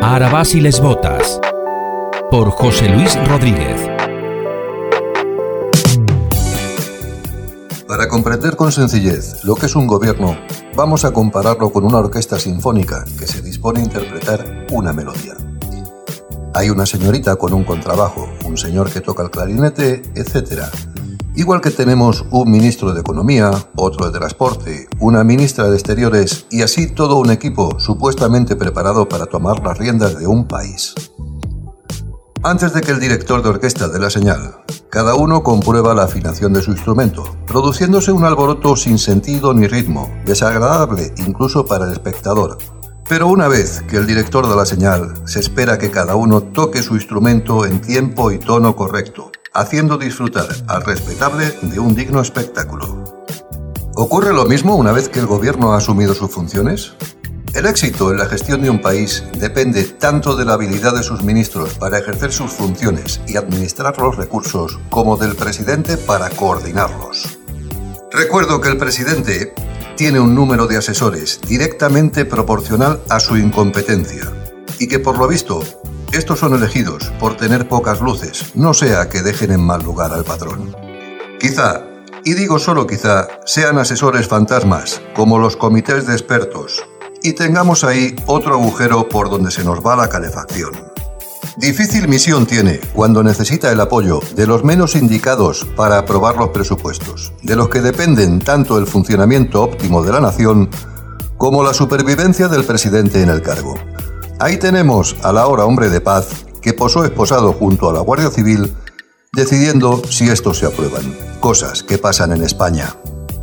Ara vas y les botas, por José Luis Rodríguez. Para comprender con sencillez lo que es un gobierno, vamos a compararlo con una orquesta sinfónica que se dispone a interpretar una melodía. Hay una señorita con un contrabajo, un señor que toca el clarinete, etc. Igual que tenemos un ministro de Economía, otro de Transporte, una ministra de Exteriores y así todo un equipo supuestamente preparado para tomar las riendas de un país. Antes de que el director de orquesta dé la señal, cada uno comprueba la afinación de su instrumento, produciéndose un alboroto sin sentido ni ritmo, desagradable incluso para el espectador. Pero una vez que el director da la señal, se espera que cada uno toque su instrumento en tiempo y tono correcto, haciendo disfrutar al respetable de un digno espectáculo. ¿Ocurre lo mismo una vez que el gobierno ha asumido sus funciones? El éxito en la gestión de un país depende tanto de la habilidad de sus ministros para ejercer sus funciones y administrar los recursos, como del presidente para coordinarlos. Recuerdo que el presidente tiene un número de asesores directamente proporcional a su incompetencia, y que por lo visto, estos son elegidos por tener pocas luces, no sea que dejen en mal lugar al patrón. Quizá, y digo solo quizá, sean asesores fantasmas, como los comités de expertos, y tengamos ahí otro agujero por donde se nos va la calefacción. Difícil misión tiene cuando necesita el apoyo de los menos indicados para aprobar los presupuestos, de los que dependen tanto el funcionamiento óptimo de la nación como la supervivencia del presidente en el cargo. Ahí tenemos al ahora hombre de paz que posó esposado junto a la Guardia Civil decidiendo si estos se aprueban, cosas que pasan en España.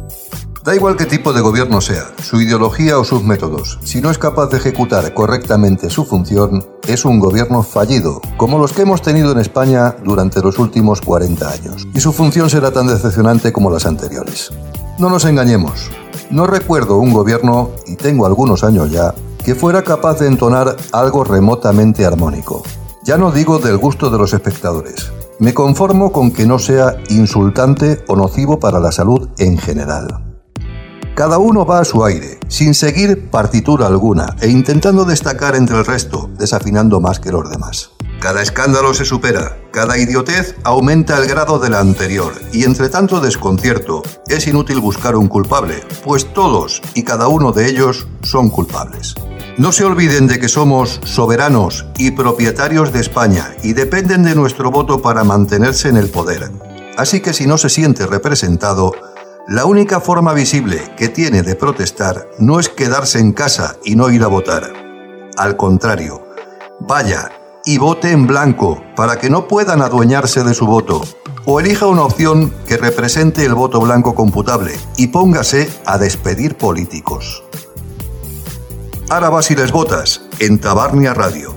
Da igual qué tipo de gobierno sea, su ideología o sus métodos, si no es capaz de ejecutar correctamente su función, es un gobierno fallido, como los que hemos tenido en España durante los últimos 40 años, y su función será tan decepcionante como las anteriores. No nos engañemos, no recuerdo un gobierno, y tengo algunos años ya, que fuera capaz de entonar algo remotamente armónico. Ya no digo del gusto de los espectadores, me conformo con que no sea insultante o nocivo para la salud en general. Cada uno va a su aire, sin seguir partitura alguna e intentando destacar entre el resto, desafinando más que los demás. Cada escándalo se supera, cada idiotez aumenta el grado de la anterior y entre tanto desconcierto es inútil buscar un culpable, pues todos y cada uno de ellos son culpables. No se olviden de que somos soberanos y propietarios de España y dependen de nuestro voto para mantenerse en el poder. Así que si no se siente representado, la única forma visible que tiene de protestar no es quedarse en casa y no ir a votar. Al contrario, vaya y vote en blanco para que no puedan adueñarse de su voto, o elija una opción que represente el voto blanco computable y póngase a despedir políticos. Ara vas y les botas en Tabarnia Radio.